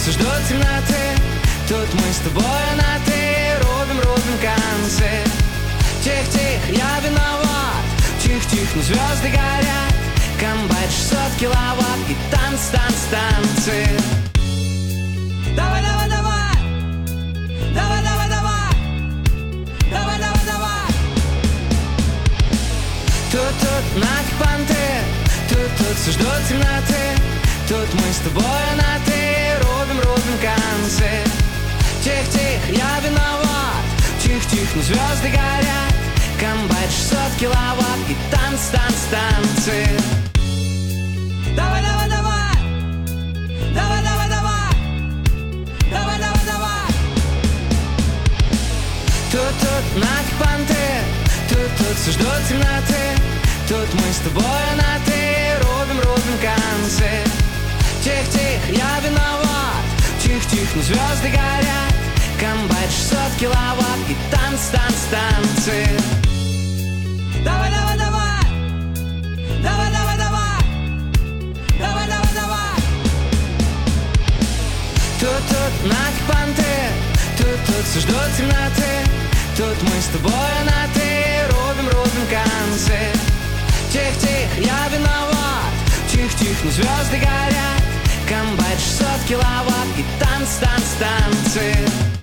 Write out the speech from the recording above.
все ждут темноты. Тут мы с тобой на «ты», рубим концы. Тих-тих, я виноват. Тих-тих, но звезды горят. Комбайн 600 киловатт и танцы. Давай, давай, давай. Давай, давай, давай. Давай, давай, давай. Тут нафиг понты. Тут все ждут темноты. Тут мы с тобой на «ты», рубим концы. Тих-тих, я виноват. Тих-тих, но звезды горят. Комбайн 600 киловатт и танцы. Давай, давай, давай. Давай, давай, давай. Давай, давай, давай. Тут нафиг понты. Тут все ждут темноты. Тут мы с тобой на «ты», рубим концы. Тих-тих, я виноват. Тих-тих, но звезды горят. Комбайн 600 киловатт и танцы. Давай, давай, давай. Давай, давай, давай. Давай, давай, давай. Тут нафиг понты. Тут все ждут темноты. Тут мы с тобой на «ты», рубим концы. Тих-тих, я виноват. Тих-тих, но звезды горят. Комбайн 600 киловатт и танцы.